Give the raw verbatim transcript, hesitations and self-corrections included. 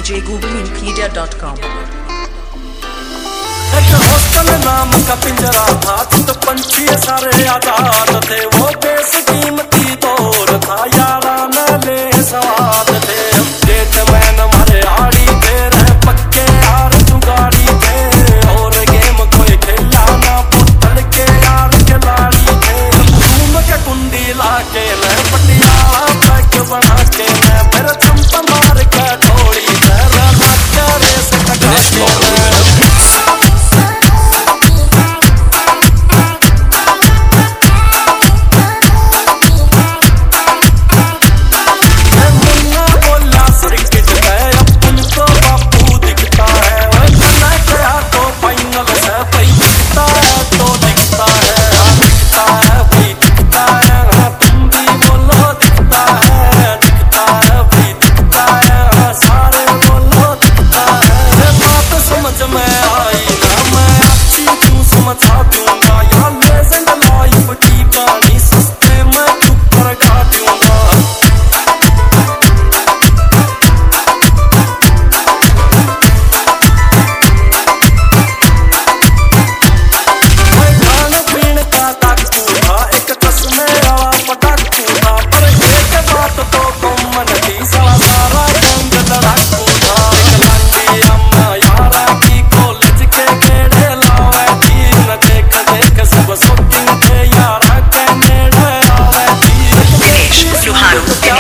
j google wikipedia dot com। एक hostel नाम का पिंजरा था, तो पंछी सारे आजाद थे। वो बेशकीमती दौर था, याराना ले सवाद थे। जेंटलमैन हमारे आड़ी थे, रह पक्के यार जुगाड़ी थे। और गेम कोई खेला ना, बोतल के यार खिलाड़ी थे। घूम के कुंडी लाके मैं पटियाला पैक बना के मैं फिर चंपा मार के ढोली तेरा लाके रेस कटा के Suhanu